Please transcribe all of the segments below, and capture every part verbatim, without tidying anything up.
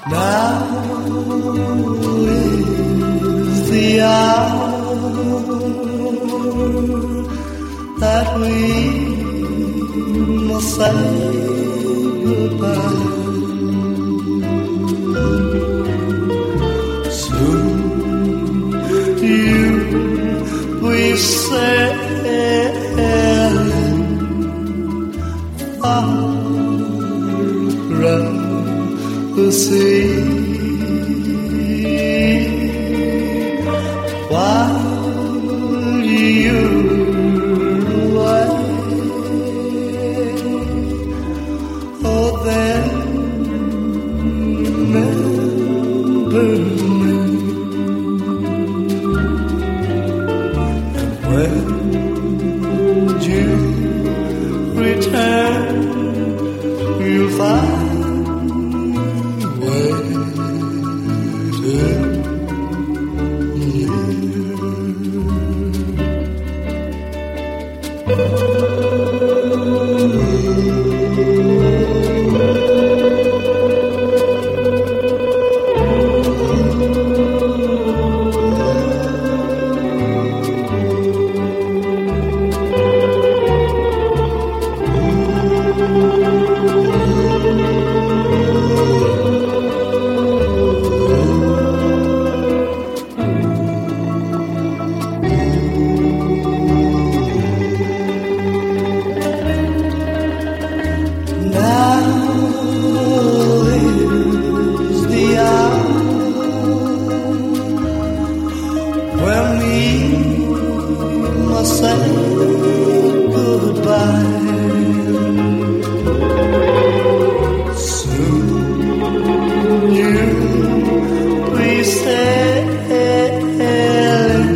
Now is the hour that we must say goodbye. Soon you will sail far around the sea. While you're away, oh then remember me. And when you return, you'll find say goodbye. Soon you'll be sailing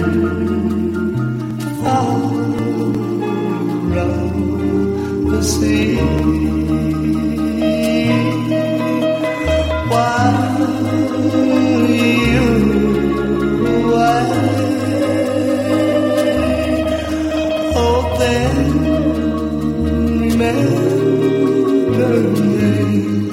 far around the sea. While you're away, then remember me.